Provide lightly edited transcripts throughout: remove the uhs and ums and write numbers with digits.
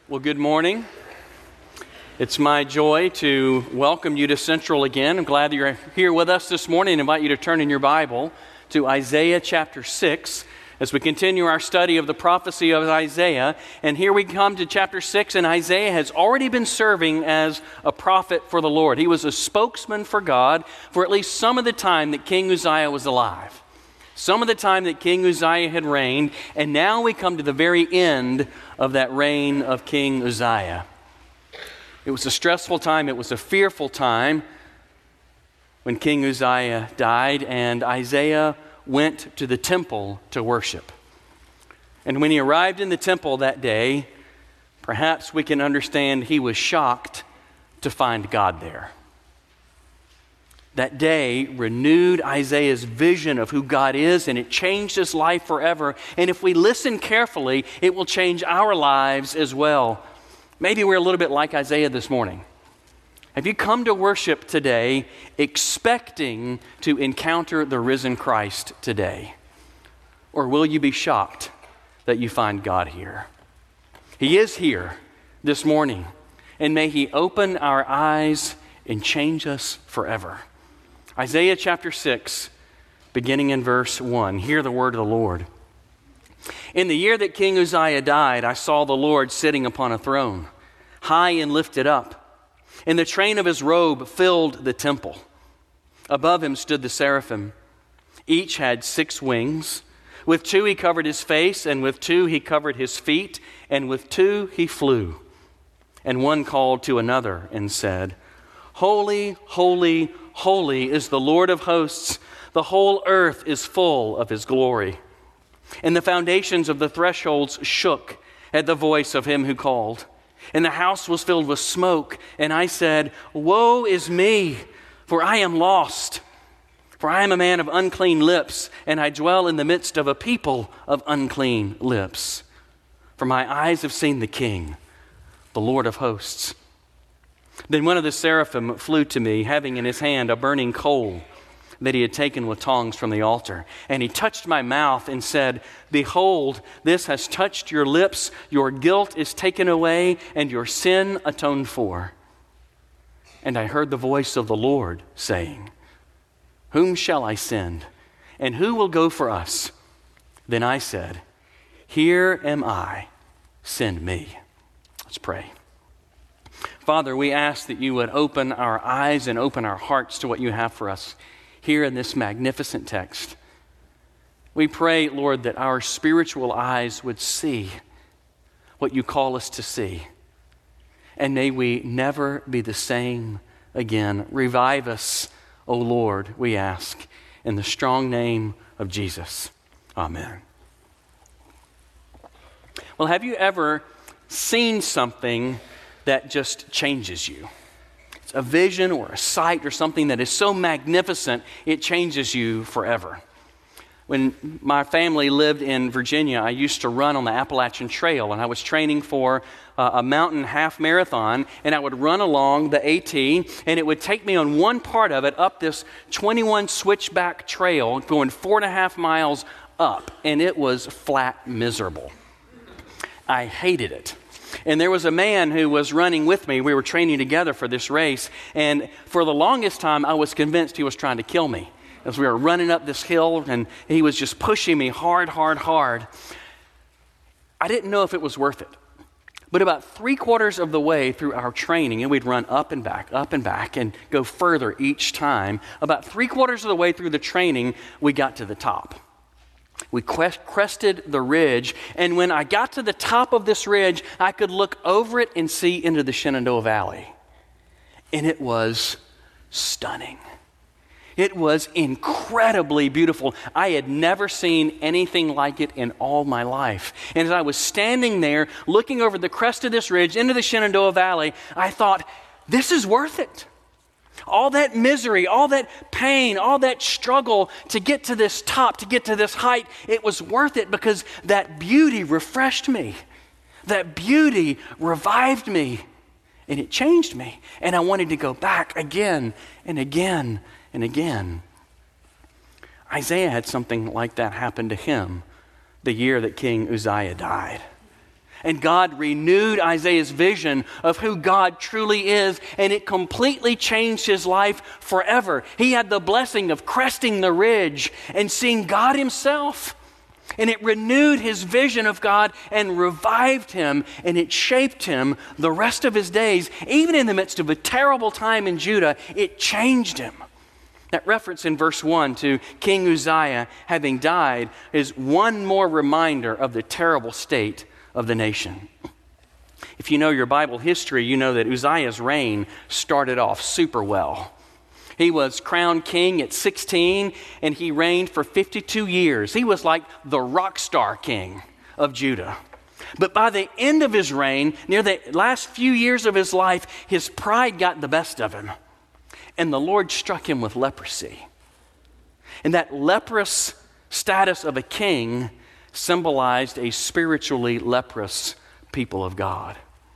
Well, good morning. It's my joy to welcome you to Central again. I'm glad that you're here with us this morning. I invite you to turn in your Bible to Isaiah chapter 6 as we continue our study of the prophecy of Isaiah. And here we come to chapter 6, and Isaiah has already been serving as a prophet for the Lord. He was a spokesman for God for at least some of the time that King Uzziah was alive. Some of the time that King Uzziah had reigned, and now we come to the very end of that reign of King Uzziah. It was a stressful time, it was a fearful time when King Uzziah died, and Isaiah went to the temple to worship. And when he arrived in the temple that day, perhaps we can understand he was shocked to find God there. That day renewed Isaiah's vision of who God is, and it changed his life forever. And if we listen carefully, it will change our lives as well. Maybe we're a little bit like Isaiah this morning. Have you come to worship today expecting to encounter the risen Christ today? Or will you be shocked that you find God here? He is here this morning, and may He open our eyes and change us forever. Isaiah chapter 6, beginning in verse 1. Hear the word of the Lord. In the year that King Uzziah died, I saw the Lord sitting upon a throne, high and lifted up, and the train of his robe filled the temple. Above him stood the seraphim. Each had 6 wings. With 2 he covered his face, and with 2 he covered his feet, and with 2 he flew. And one called to another and said, Holy, holy, holy is the Lord of hosts. The whole earth is full of his glory. And the foundations of the thresholds shook at the voice of him who called. And the house was filled with smoke. And I said, Woe is me, for I am lost. For I am a man of unclean lips, and I dwell in the midst of a people of unclean lips. For my eyes have seen the King, the Lord of hosts. Then one of the seraphim flew to me, having in his hand a burning coal that he had taken with tongs from the altar. And he touched my mouth and said, Behold, this has touched your lips. Your guilt is taken away, and your sin atoned for. And I heard the voice of the Lord saying, Whom shall I send? And who will go for us? Then I said, Here am I, send me. Let's pray. Father, we ask that you would open our eyes and open our hearts to what you have for us here in this magnificent text. We pray, Lord, that our spiritual eyes would see what you call us to see. And may we never be the same again. Revive us, O Lord, we ask, in the strong name of Jesus. Amen. Well, have you ever seen something that just changes you? It's a vision or a sight or something that is so magnificent, it changes you forever. When my family lived in Virginia, I used to run on the Appalachian Trail, and I was training for a mountain half marathon, and I would run along the AT, and it would take me on one part of it up this 21 switchback trail, going 4.5 miles up, and it was flat miserable. I hated it. And there was a man who was running with me. We were training together for this race. And for the longest time, I was convinced he was trying to kill me as we were running up this hill, and he was just pushing me hard. I didn't know if it was worth it. But about 3/4 of the way through our training, and we'd run up and back, and go further each time. About 3/4 of the way through the training, we got to the top. We crested the ridge, and when I got to the top of this ridge, I could look over it and see into the Shenandoah Valley. And it was stunning. It was incredibly beautiful. I had never seen anything like it in all my life. And as I was standing there, looking over the crest of this ridge into the Shenandoah Valley, I thought, this is worth it. All that misery, all that pain, all that struggle to get to this top, to get to this height, it was worth it because that beauty refreshed me. That beauty revived me, and it changed me. And I wanted to go back again and again and again. Isaiah had something like that happen to him the year that King Uzziah died. And God renewed Isaiah's vision of who God truly is, and it completely changed his life forever. He had the blessing of cresting the ridge and seeing God himself. And it renewed his vision of God and revived him, and it shaped him the rest of his days. Even in the midst of a terrible time in Judah, it changed him. That reference in verse 1 to King Uzziah having died is one more reminder of the terrible state of the nation. If you know your Bible history, you know that Uzziah's reign started off super well. He was crowned king at 16, and he reigned for 52 years. He was like the rock star king of Judah. But by the end of his reign, near the last few years of his life, his pride got the best of him. And the Lord struck him with leprosy. And that leprous status of a king symbolized a spiritually leprous people of God.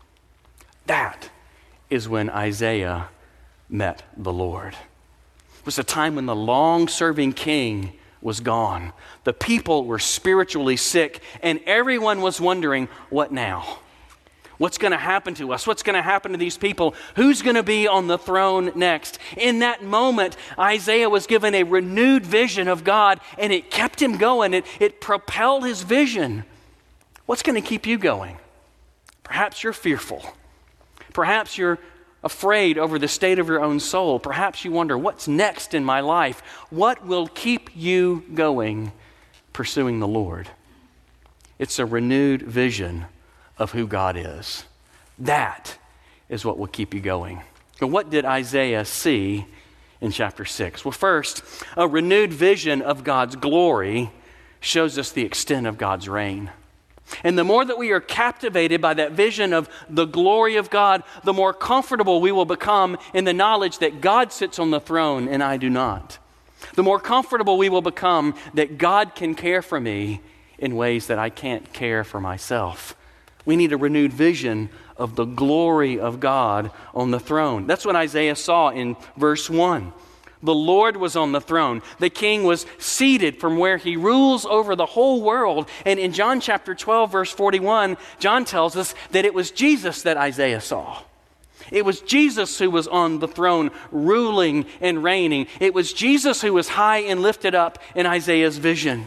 That is when Isaiah met the Lord. It was a time when the long-serving king was gone. The people were spiritually sick, and everyone was wondering, what now? What's going to happen to us? What's going to happen to these people? Who's going to be on the throne next? In that moment, Isaiah was given a renewed vision of God, and it kept him going. It propelled his vision. What's going to keep you going? Perhaps you're fearful. Perhaps you're afraid over the state of your own soul. Perhaps you wonder, what's next in my life? What will keep you going pursuing the Lord? It's a renewed vision of who God is. That is what will keep you going. And what did Isaiah see in chapter 6? Well, first, a renewed vision of God's glory shows us the extent of God's reign. And the more that we are captivated by that vision of the glory of God, the more comfortable we will become in the knowledge that God sits on the throne and I do not. The more comfortable we will become that God can care for me in ways that I can't care for myself. We need a renewed vision of the glory of God on the throne. That's what Isaiah saw in verse 1. The Lord was on the throne. The king was seated from where he rules over the whole world. And in John chapter 12, verse 41, John tells us that it was Jesus that Isaiah saw. It was Jesus who was on the throne, ruling and reigning. It was Jesus who was high and lifted up in Isaiah's vision.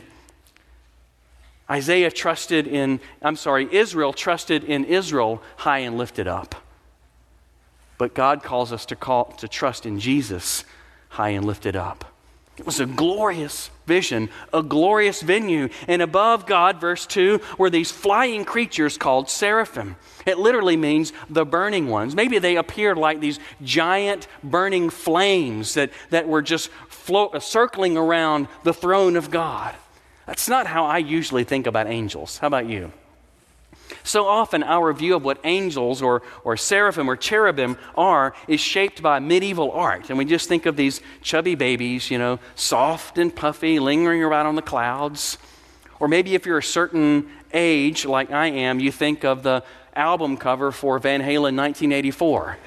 Israel trusted in Israel high and lifted up. But God calls us to trust in Jesus high and lifted up. It was a glorious vision, a glorious venue. And above God, verse 2, were these flying creatures called seraphim. It literally means the burning ones. Maybe they appeared like these giant burning flames that were just circling around the throne of God. That's not how I usually think about angels. How about you? So often our view of what angels or seraphim or cherubim are is shaped by medieval art. And we just think of these chubby babies, soft and puffy, lingering around on the clouds. Or maybe if you're a certain age, like I am, you think of the album cover for Van Halen 1984.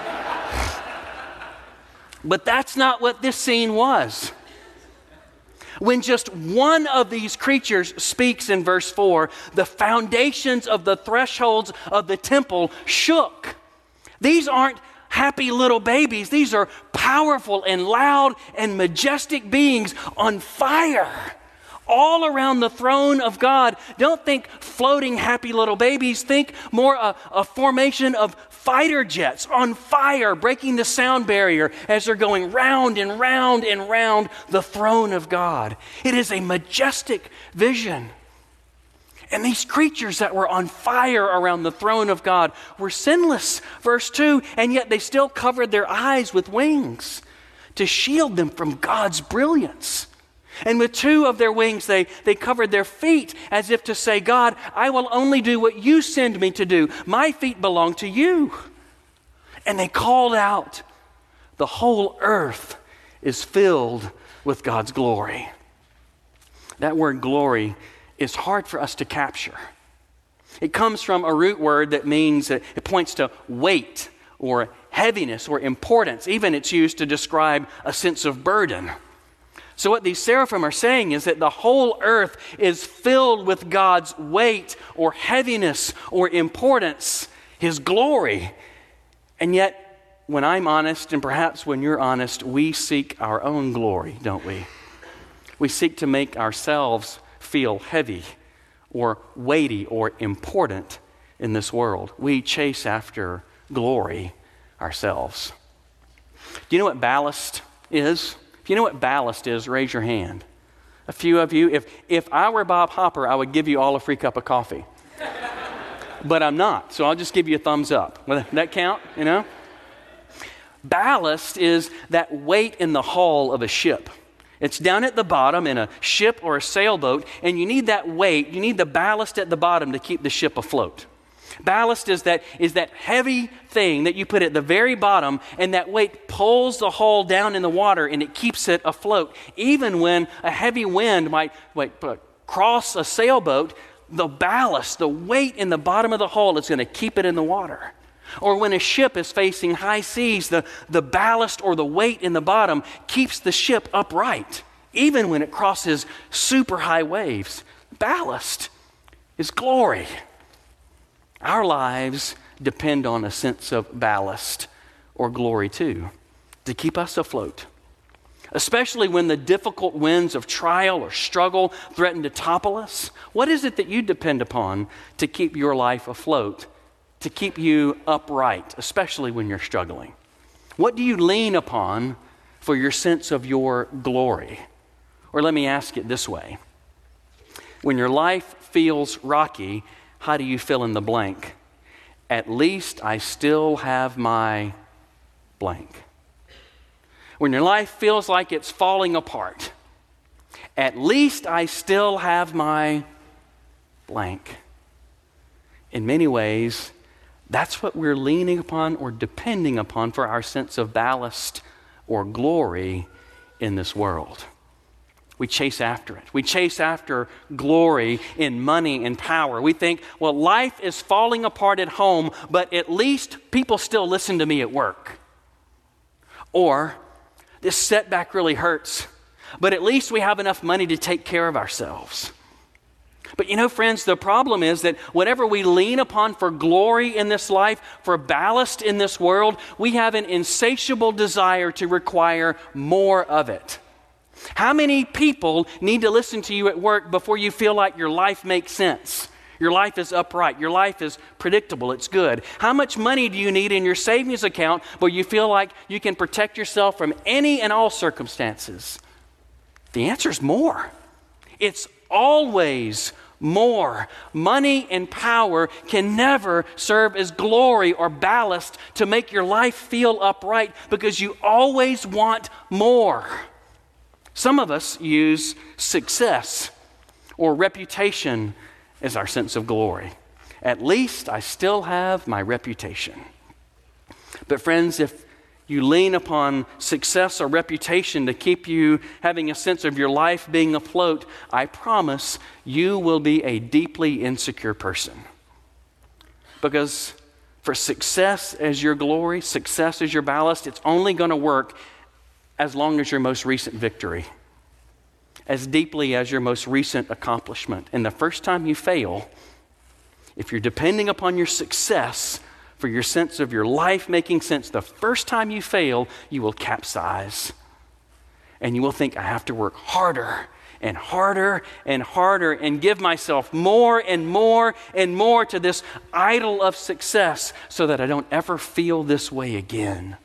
But that's not what this scene was. When just one of these creatures speaks in verse 4, the foundations of the thresholds of the temple shook. These aren't happy little babies. These are powerful and loud and majestic beings on fire all around the throne of God. Don't think floating happy little babies. Think more a formation of fighter jets on fire, breaking the sound barrier as they're going round and round and round the throne of God. It is a majestic vision. And these creatures that were on fire around the throne of God were sinless, verse 2, and yet they still covered their eyes with wings to shield them from God's brilliance. And with two of their wings, they covered their feet as if to say, God, I will only do what you send me to do. My feet belong to you. And they called out, the whole earth is filled with God's glory. That word glory is hard for us to capture. It comes from a root word that means, it points to weight or heaviness or importance. Even it's used to describe a sense of burden. So what these seraphim are saying is that the whole earth is filled with God's weight or heaviness or importance, His glory. And yet, when I'm honest, and perhaps when you're honest, we seek our own glory, don't we? We seek to make ourselves feel heavy or weighty or important in this world. We chase after glory ourselves. Do you know what ballast is? If you know what ballast is, raise your hand. A few of you. If I were Bob Hopper, I would give you all a free cup of coffee. But I'm not, so I'll just give you a thumbs up. Will that count, you know? Ballast is that weight in the hull of a ship. It's down at the bottom in a ship or a sailboat, and you need that weight, you need the ballast at the bottom to keep the ship afloat. Ballast is that heavy thing that you put at the very bottom, and that weight pulls the hull down in the water and it keeps it afloat. Even when a heavy wind might cross a sailboat, the ballast, the weight in the bottom of the hull is going to keep it in the water. Or when a ship is facing high seas, the ballast or the weight in the bottom keeps the ship upright, even when it crosses super high waves. Ballast is glory. Our lives depend on a sense of ballast or glory too, to keep us afloat. Especially when the difficult winds of trial or struggle threaten to topple us. What is it that you depend upon to keep your life afloat, to keep you upright, especially when you're struggling? What do you lean upon for your sense of your glory? Or let me ask it this way. When your life feels rocky, how do you fill in the blank? At least I still have my blank. When your life feels like it's falling apart, at least I still have my blank. In many ways, that's what we're leaning upon or depending upon for our sense of ballast or glory in this world. We chase after it. We chase after glory in money and power. We think, well, life is falling apart at home, but at least people still listen to me at work. Or, this setback really hurts, but at least we have enough money to take care of ourselves. But you know, friends, the problem is that whatever we lean upon for glory in this life, for ballast in this world, we have an insatiable desire to require more of it. How many people need to listen to you at work before you feel like your life makes sense? Your life is upright. Your life is predictable. It's good. How much money do you need in your savings account where you feel like you can protect yourself from any and all circumstances? The answer is more. It's always more. Money and power can never serve as glory or ballast to make your life feel upright because you always want more. Some of us use success or reputation as our sense of glory. At least I still have my reputation. But friends, if you lean upon success or reputation to keep you having a sense of your life being afloat, I promise you will be a deeply insecure person. Because for success as your glory, success as your ballast, it's only going to work as long as your most recent victory, as deeply as your most recent accomplishment. And the first time you fail, if you're depending upon your success for your sense of your life making sense, the first time you fail, you will capsize. And you will think, I have to work harder and harder and harder and give myself more and more and more to this idol of success so that I don't ever feel this way again.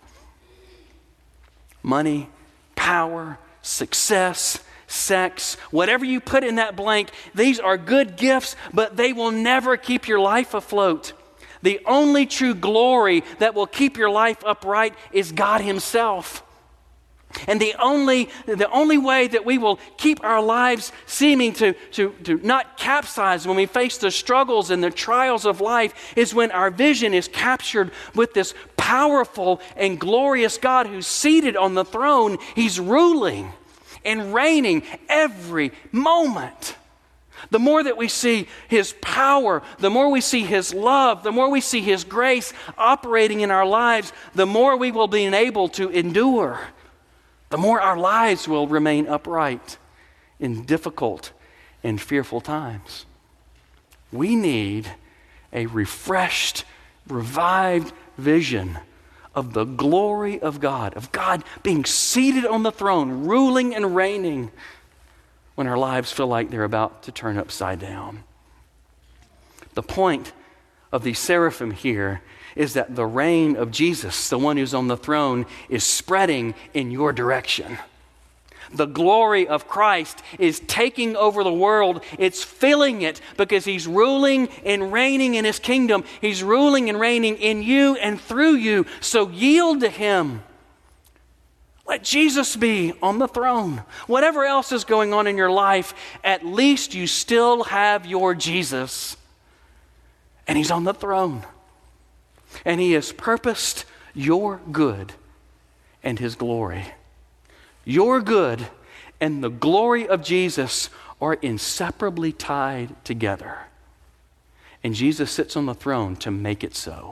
Money, power, success, sex, whatever you put in that blank, these are good gifts, but they will never keep your life afloat. The only true glory that will keep your life upright is God Himself. And the only way that we will keep our lives seeming to not capsize when we face the struggles and the trials of life is when our vision is captured with this powerful and glorious God who's seated on the throne. He's ruling and reigning every moment. The more that we see His power, the more we see His love, the more we see His grace operating in our lives, the more we will be able to endure the more our lives will remain upright in difficult and fearful times. We need a refreshed, revived vision of the glory of God being seated on the throne, ruling and reigning when our lives feel like they're about to turn upside down. The point of the seraphim here is that the reign of Jesus, the one who's on the throne, is spreading in your direction. The glory of Christ is taking over the world. It's filling it because he's ruling and reigning in his kingdom. He's ruling and reigning in you and through you. So yield to him. Let Jesus be on the throne. Whatever else is going on in your life, at least you still have your Jesus. And he's on the throne. And he has purposed your good and his glory. Your good and the glory of Jesus are inseparably tied together. And Jesus sits on the throne to make it so.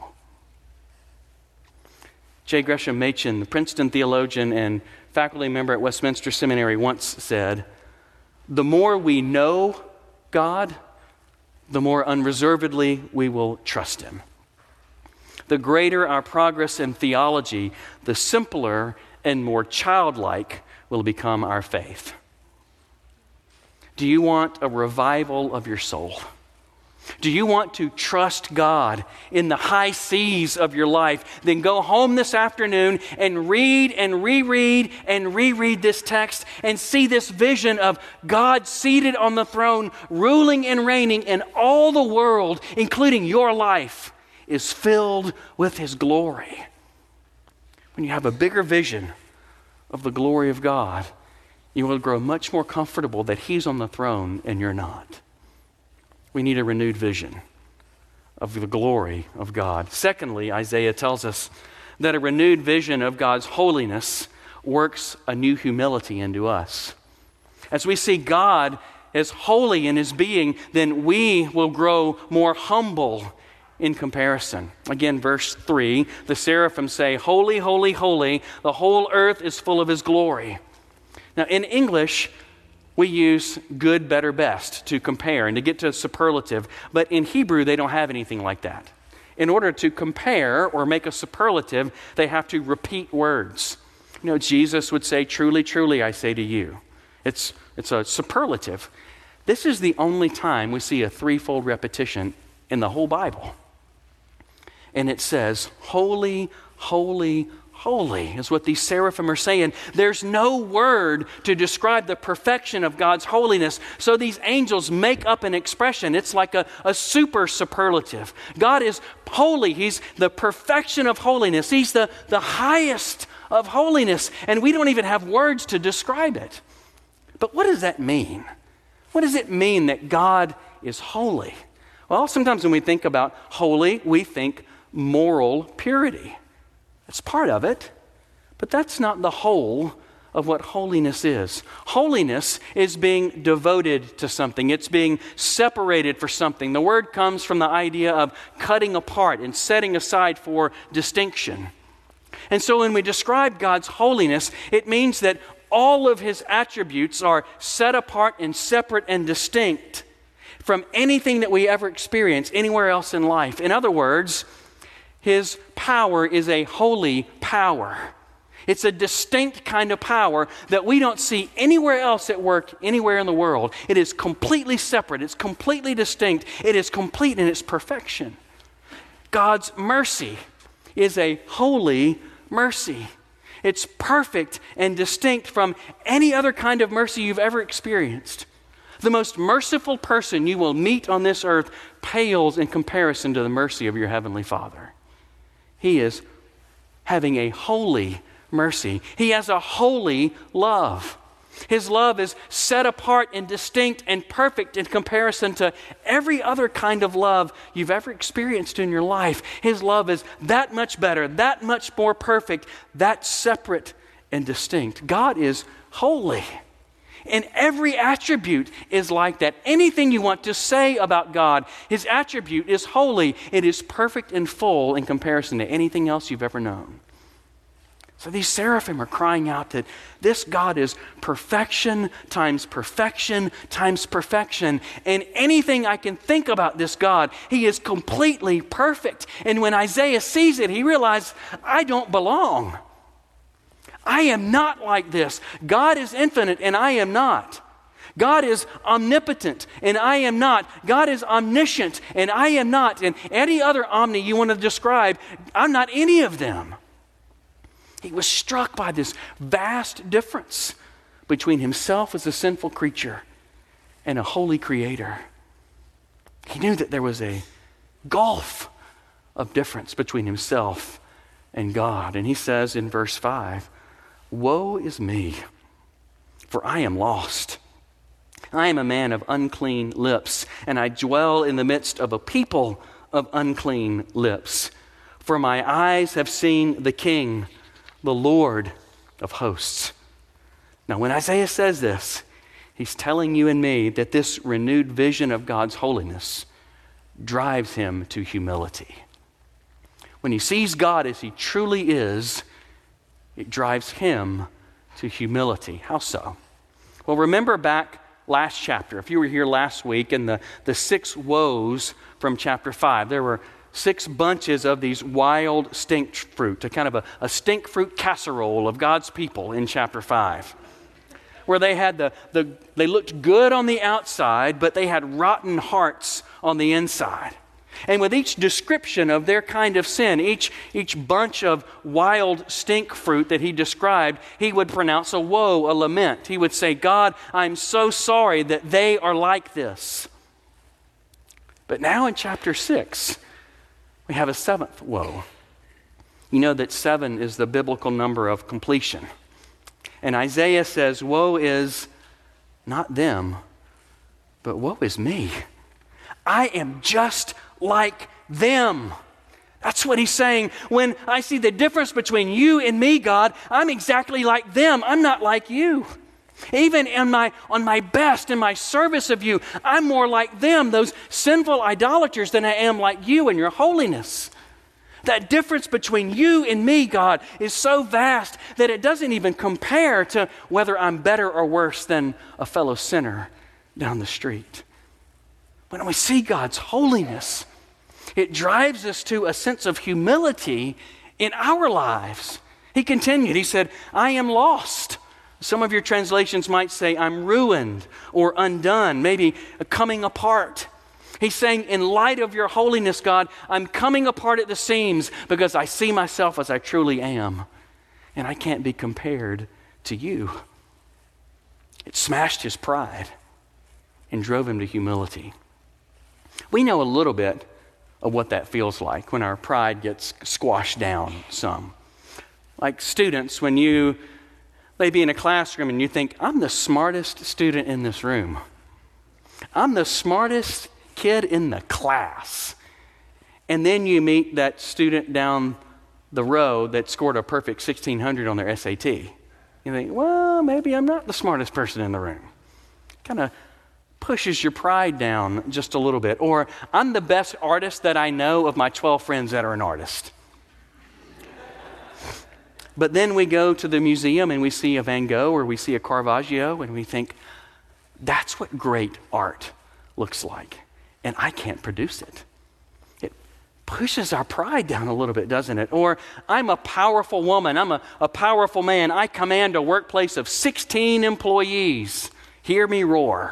J. Gresham Machen, the Princeton theologian and faculty member at Westminster Seminary, once said, "The more we know God, the more unreservedly we will trust him. The greater our progress in theology, the simpler and more childlike will become our faith." Do you want a revival of your soul? Do you want to trust God in the high seas of your life? Then go home this afternoon and read and reread and reread this text and see this vision of God seated on the throne, ruling and reigning, and all the world, including your life, is filled with his glory. When you have a bigger vision of the glory of God, you will grow much more comfortable that he's on the throne and you're not. We need a renewed vision of the glory of God. Secondly, Isaiah tells us that a renewed vision of God's holiness works a new humility into us. As we see God as holy in his being, then we will grow more humble in comparison. Again, verse 3, the seraphim say, "Holy, holy, holy, the whole earth is full of his glory." Now, in English, we use good, better, best to compare and to get to a superlative. But in Hebrew, they don't have anything like that. In order to compare or make a superlative, they have to repeat words. You know, Jesus would say, "Truly, truly, I say to you." It's a superlative. This is the only time we see a threefold repetition in the whole Bible. And it says, "Holy, holy, holy," is what these seraphim are saying. There's no word to describe the perfection of God's holiness. So these angels make up an expression. It's like a super superlative. God is holy. He's the perfection of holiness. He's the highest of holiness. And we don't even have words to describe it. But what does that mean? What does it mean that God is holy? Well, sometimes when we think about holy, we think moral purity. It's part of it, but that's not the whole of what holiness is. Holiness is being devoted to something. It's being separated for something. The word comes from the idea of cutting apart and setting aside for distinction. And so when we describe God's holiness, it means that all of his attributes are set apart and separate and distinct from anything that we ever experience anywhere else in life. In other words, his power is a holy power. It's a distinct kind of power that we don't see anywhere else at work, anywhere in the world. It is completely separate. It's completely distinct. It is complete in its perfection. God's mercy is a holy mercy. It's perfect and distinct from any other kind of mercy you've ever experienced. The most merciful person you will meet on this earth pales in comparison to the mercy of your Heavenly Father. He is having a holy mercy. He has a holy love. His love is set apart and distinct and perfect in comparison to every other kind of love you've ever experienced in your life. His love is that much better, that much more perfect, that separate and distinct. God is holy. And every attribute is like that. Anything you want to say about God, his attribute is holy. It is perfect and full in comparison to anything else you've ever known. So these seraphim are crying out that this God is perfection times perfection times perfection. And anything I can think about this God, he is completely perfect. And when Isaiah sees it, he realizes, I don't belong. I am not like this. God is infinite and I am not. God is omnipotent and I am not. God is omniscient and I am not. And any other omni you want to describe, I'm not any of them. He was struck by this vast difference between himself as a sinful creature and a holy creator. He knew that there was a gulf of difference between himself and God. And he says in verse 5, "Woe is me, for I am lost. I am a man of unclean lips, and I dwell in the midst of a people of unclean lips. For my eyes have seen the King, the Lord of hosts." Now, when Isaiah says this, he's telling you and me that this renewed vision of God's holiness drives him to humility. When he sees God as he truly is, it drives him to humility. How so? Well, remember back last chapter, if you were here last week, in the 6 woes from chapter 5, there were 6 bunches of these wild stink fruit, a kind of a stink fruit casserole of God's people in chapter 5, where they had they looked good on the outside, but they had rotten hearts on the inside. And with each description of their kind of sin, each bunch of wild stink fruit that he described, he would pronounce a woe, a lament. He would say, God, I'm so sorry that they are like this. But now in chapter 6, we have a 7th woe. You know that 7 is the biblical number of completion. And Isaiah says, woe is not them, but woe is me. I am just like them. That's what he's saying. When I see the difference between you and me, God, I'm exactly like them. I'm not like you. Even on my best, in my service of you, I'm more like them, those sinful idolaters, than I am like you and your holiness. That difference between you and me, God, is so vast that it doesn't even compare to whether I'm better or worse than a fellow sinner down the street. When we see God's holiness, it drives us to a sense of humility in our lives. He continued, he said, I am lost. Some of your translations might say, I'm ruined or undone, maybe coming apart. He's saying, in light of your holiness, God, I'm coming apart at the seams because I see myself as I truly am, and I can't be compared to you. It smashed his pride and drove him to humility. We know a little bit of what that feels like when our pride gets squashed down some. Like students, when you may be in a classroom and you think, I'm the smartest student in this room. I'm the smartest kid in the class. And then you meet that student down the row that scored a perfect 1600 on their SAT. You think, well, maybe I'm not the smartest person in the room. Kind of pushes your pride down just a little bit. Or I'm the best artist that I know of my 12 friends that are an artist. But then we go to the museum and we see a Van Gogh or we see a Caravaggio and we think, that's what great art looks like. And I can't produce it. It pushes our pride down a little bit, doesn't it? Or I'm a powerful woman. I'm a powerful man. I command a workplace of 16 employees. Hear me roar.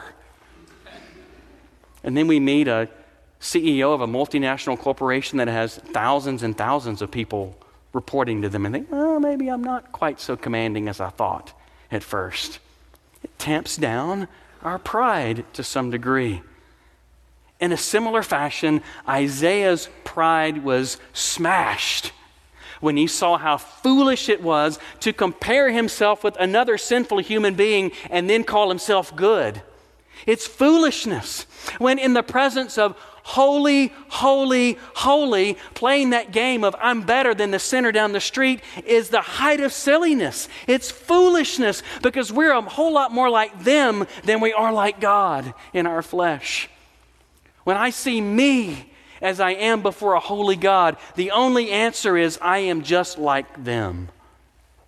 And then we meet a CEO of a multinational corporation that has thousands and thousands of people reporting to them and think, well, maybe I'm not quite so commanding as I thought at first. It tamps down our pride to some degree. In a similar fashion, Isaiah's pride was smashed when he saw how foolish it was to compare himself with another sinful human being and then call himself good. It's foolishness when in the presence of holy, holy, holy, playing that game of I'm better than the sinner down the street is the height of silliness. It's foolishness because we're a whole lot more like them than we are like God in our flesh. When I see me as I am before a holy God, the only answer is I am just like them.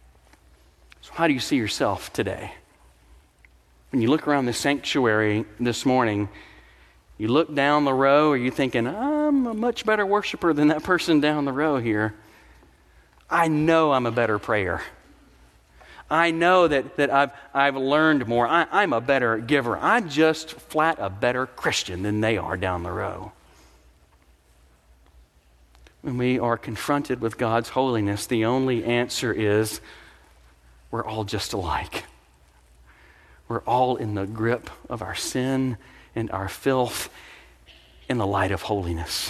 How do you see yourself today? When you look around the sanctuary this morning, you look down the row, are you thinking, I'm a much better worshiper than that person down the row here? I know I'm a better prayer. I know that I've learned more. I'm a better giver. I'm just flat a better Christian than they are down the row. When we are confronted with God's holiness, the only answer is we're all just alike. We're all in the grip of our sin and our filth in the light of holiness.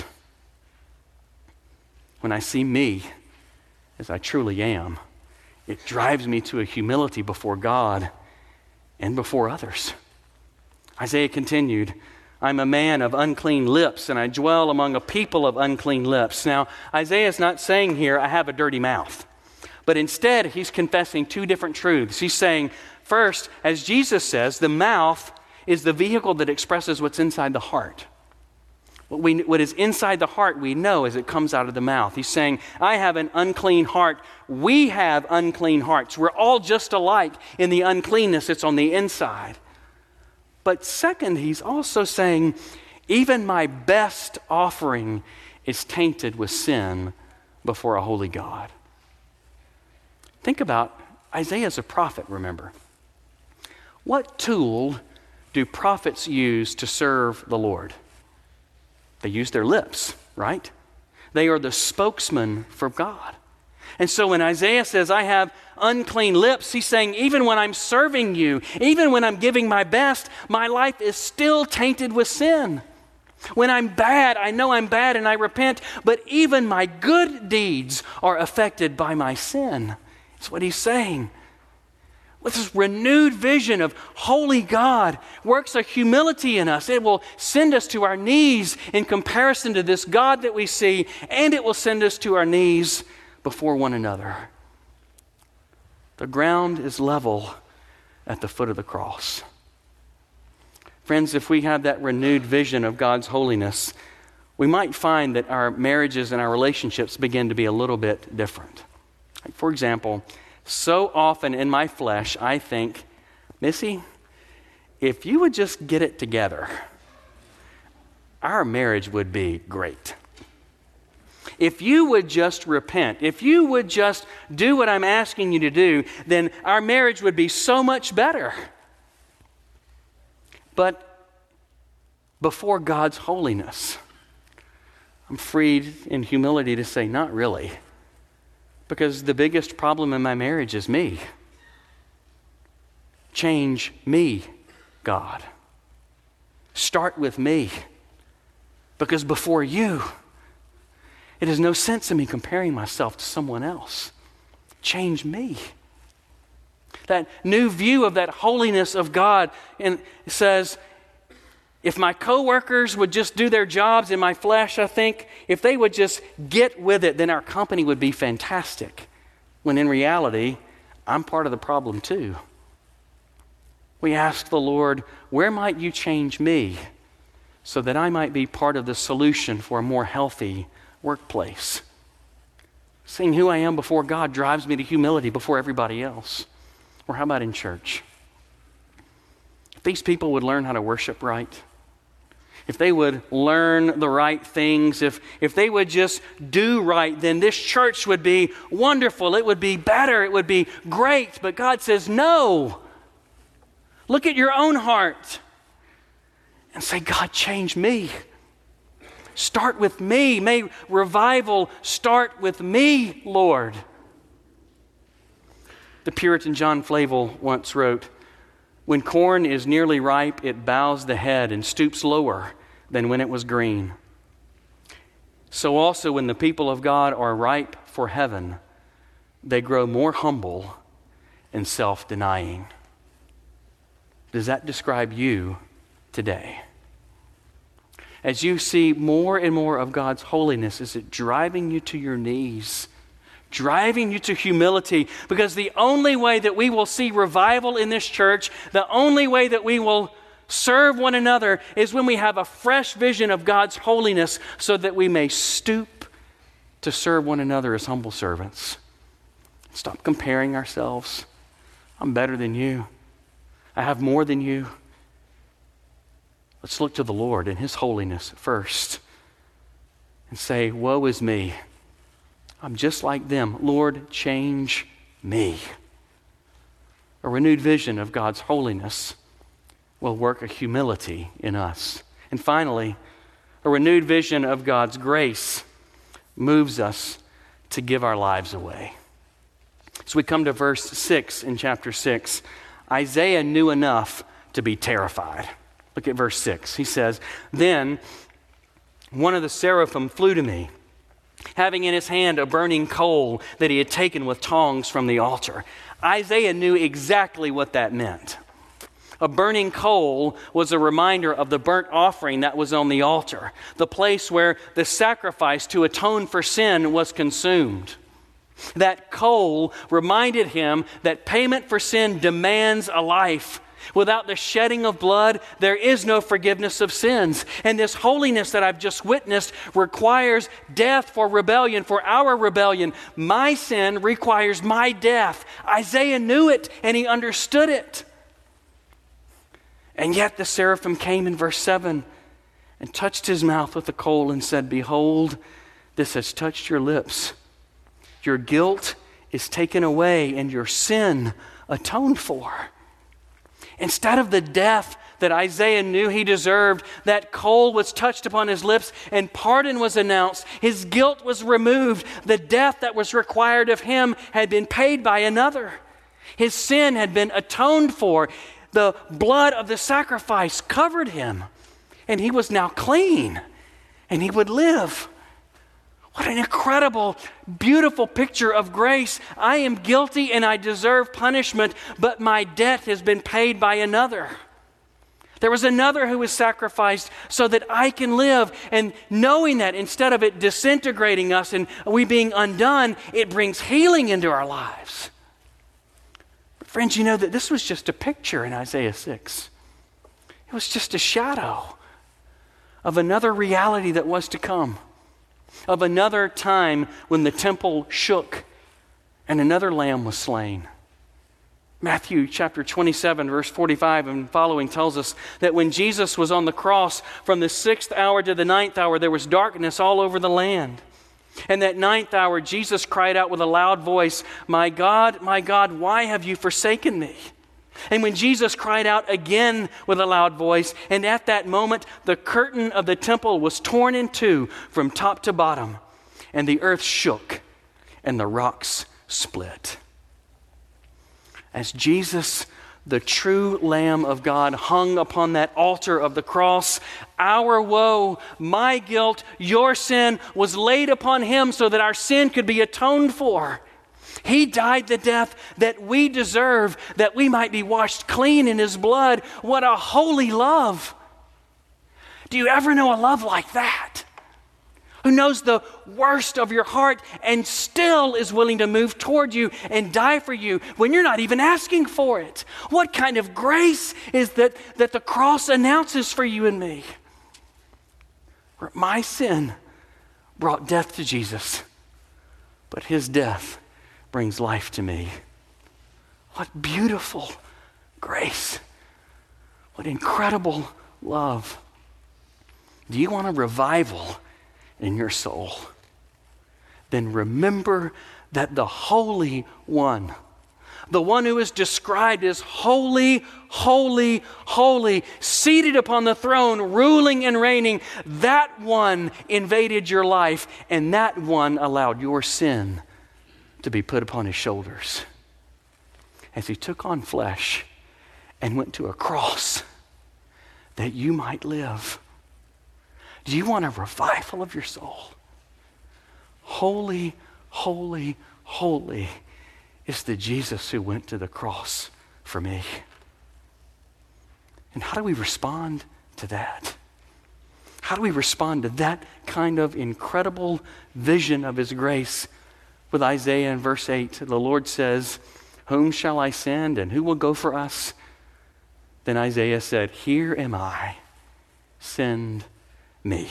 When I see me as I truly am, it drives me to a humility before God and before others. Isaiah continued, I'm a man of unclean lips, and I dwell among a people of unclean lips. Now, Isaiah is not saying here, I have a dirty mouth. But instead, he's confessing two different truths. He's saying, first, as Jesus says, the mouth is the vehicle that expresses what's inside the heart. What is inside the heart we know as it comes out of the mouth. He's saying, I have an unclean heart. We have unclean hearts. We're all just alike in the uncleanness that's on the inside. But second, he's also saying, even my best offering is tainted with sin before a holy God. Think about, Isaiah's a prophet, remember. What tool do prophets use to serve the Lord? They use their lips, right? They are the spokesman for God. And so when Isaiah says, I have unclean lips, he's saying, even when I'm serving you, even when I'm giving my best, my life is still tainted with sin. When I'm bad, I know I'm bad and I repent, but even my good deeds are affected by my sin. That's what he's saying. With this renewed vision of holy God works a humility in us. It will send us to our knees in comparison to this God that we see, and it will send us to our knees before one another. The ground is level at the foot of the cross. Friends, if we have that renewed vision of God's holiness, we might find that our marriages and our relationships begin to be a little bit different. Like, for example, so often in my flesh, I think, Missy, if you would just get it together, our marriage would be great. If you would just repent, if you would just do what I'm asking you to do, then our marriage would be so much better. But before God's holiness, I'm freed in humility to say, not really. Because the biggest problem in my marriage is me. Change me, God. Start with me. Because before you, it has no sense in me comparing myself to someone else. Change me. That new view of that holiness of God and says, if my coworkers would just do their jobs in my flesh, I think, if they would just get with it, then our company would be fantastic. When in reality, I'm part of the problem too. We ask the Lord, where might you change me so that I might be part of the solution for a more healthy workplace? Seeing who I am before God drives me to humility before everybody else. Or how about in church? If these people would learn how to worship right, if they would learn the right things, if they would just do right, then this church would be wonderful. It would be better. It would be great. But God says, no. Look at your own heart and say, God, change me. Start with me. May revival start with me, Lord. The Puritan John Flavel once wrote, when corn is nearly ripe, it bows the head and stoops lower than when it was green. So also when the people of God are ripe for heaven, they grow more humble and self-denying. Does that describe you today? As you see more and more of God's holiness, is it driving you to your knees? Driving you to humility, because the only way that we will see revival in this church, the only way that we will serve one another is when we have a fresh vision of God's holiness so that we may stoop to serve one another as humble servants. Stop comparing ourselves. I'm better than you. I have more than you. Let's look to the Lord and His holiness first and say, woe is me. I'm just like them. Lord, change me. A renewed vision of God's holiness will work a humility in us. And finally, a renewed vision of God's grace moves us to give our lives away. So we come to verse 6 in chapter 6. Isaiah knew enough to be terrified. Look at verse 6. He says, then one of the seraphim flew to me, having in his hand a burning coal that he had taken with tongs from the altar. Isaiah knew exactly what that meant. A burning coal was a reminder of the burnt offering that was on the altar, the place where the sacrifice to atone for sin was consumed. That coal reminded him that payment for sin demands a life. Without the shedding of blood, there is no forgiveness of sins. And this holiness that I've just witnessed requires death for rebellion, for our rebellion. My sin requires my death. Isaiah knew it and he understood it. And yet the seraphim came in verse 7 and touched his mouth with the coal and said, behold, this has touched your lips. Your guilt is taken away and your sin atoned for. Instead of the death that Isaiah knew he deserved, that coal was touched upon his lips and pardon was announced. His guilt was removed. The death that was required of him had been paid by another. His sin had been atoned for. The blood of the sacrifice covered him, and he was now clean, and he would live. What an incredible, beautiful picture of grace. I am guilty and I deserve punishment, but my debt has been paid by another. There was another who was sacrificed so that I can live. And knowing that, instead of it disintegrating us and we being undone, it brings healing into our lives. But friends, you know that this was just a picture in Isaiah 6. It was just a shadow of another reality that was to come. Of another time when the temple shook and another lamb was slain. Matthew chapter 27, verse 45 and following tells us that when Jesus was on the cross, from the 6th hour to the 9th hour, there was darkness all over the land. And that 9th hour, Jesus cried out with a loud voice, my God, why have you forsaken me? And when Jesus cried out again with a loud voice, and at that moment the curtain of the temple was torn in two from top to bottom, and the earth shook, and the rocks split. As Jesus, the true Lamb of God, hung upon that altar of the cross, our woe, my guilt, your sin was laid upon him so that our sin could be atoned for. He died the death that we deserve, that we might be washed clean in his blood. What a holy love. Do you ever know a love like that? Who knows the worst of your heart and still is willing to move toward you and die for you when you're not even asking for it? What kind of grace is that the cross announces for you and me? Where my sin brought death to Jesus, but his death brings life to me. What beautiful grace. What incredible love. Do you want a revival in your soul? Then remember that the Holy One, the one who is described as holy, holy, holy, seated upon the throne, ruling and reigning, that one invaded your life, and that one allowed your sin to be put upon his shoulders as he took on flesh and went to a cross that you might live. Do you want a revival of your soul? Holy, holy, holy is the Jesus who went to the cross for me. And how do we respond to that? How do we respond to that kind of incredible vision of his grace? With Isaiah in verse 8, the Lord says, whom shall I send and who will go for us? Then Isaiah said, here am I, send me.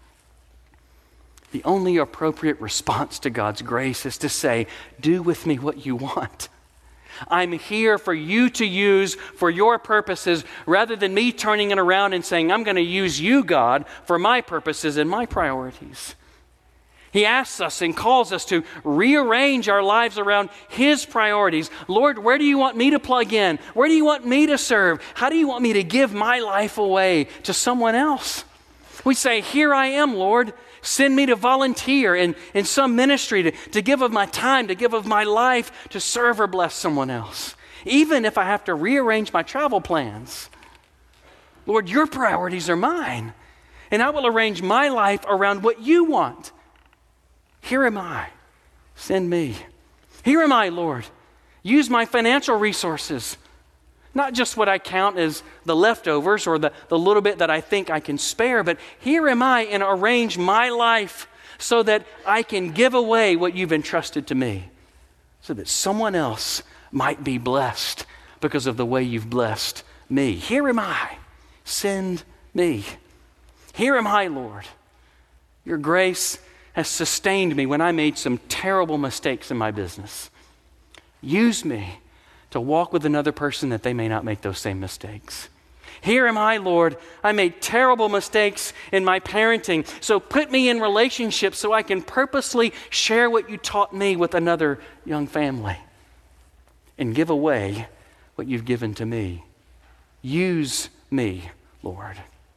The only appropriate response to God's grace is to say, do with me what you want. I'm here for you to use for your purposes rather than me turning it around and saying, I'm going to use you, God, for my purposes and my priorities. He asks us and calls us to rearrange our lives around His priorities. Lord, where do you want me to plug in? Where do you want me to serve? How do you want me to give my life away to someone else? We say, here I am, Lord. Send me to volunteer in some ministry, to give of my time, to give of my life, to serve or bless someone else. Even if I have to rearrange my travel plans. Lord, your priorities are mine. And I will arrange my life around what you want. Here am I. Send me. Here am I, Lord. Use my financial resources. Not just what I count as the leftovers or the little bit that I think I can spare, but here am I, and arrange my life so that I can give away what you've entrusted to me, so that someone else might be blessed because of the way you've blessed me. Here am I. Send me. Here am I, Lord. Your grace has sustained me when I made some terrible mistakes in my business. Use me to walk with another person that they may not make those same mistakes. Here am I, Lord. I made terrible mistakes in my parenting, so put me in relationships so I can purposely share what you taught me with another young family and give away what you've given to me. Use me, Lord.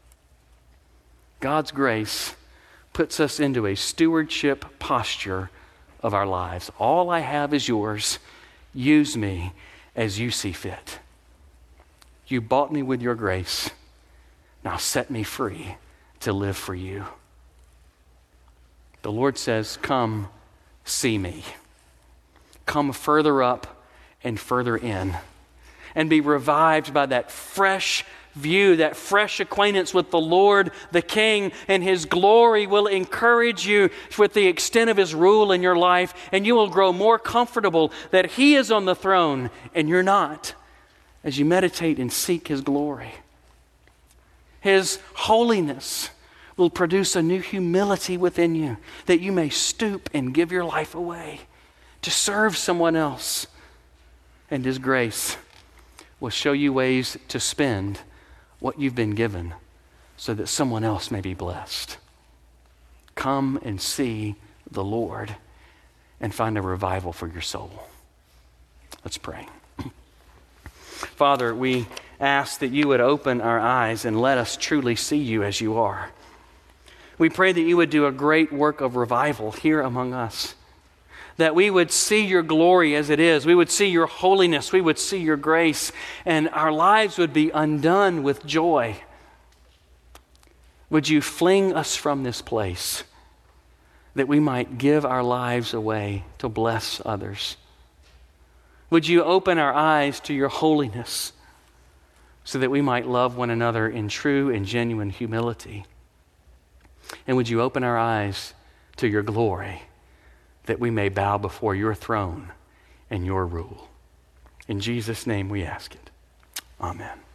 God's grace puts us into a stewardship posture of our lives. All I have is yours. Use me as you see fit. You bought me with your grace. Now set me free to live for you. The Lord says, come see me. Come further up and further in, and be revived by that fresh view, that fresh acquaintance with the Lord, the King, and His glory will encourage you with the extent of His rule in your life, and you will grow more comfortable that He is on the throne and you're not, as you meditate and seek His glory. His holiness will produce a new humility within you, that you may stoop and give your life away to serve someone else. And His grace will show you ways to spend what you've been given so that someone else may be blessed. Come and see the Lord and find a revival for your soul. Let's pray. Father, we ask that you would open our eyes and let us truly see you as you are. We pray that you would do a great work of revival here among us, that we would see your glory as it is. We would see your holiness. We would see your grace, and our lives would be undone with joy. Would you fling us from this place that we might give our lives away to bless others? Would you open our eyes to your holiness so that we might love one another in true and genuine humility? And would you open our eyes to your glory, that we may bow before your throne and your rule? In Jesus' name we ask it. Amen.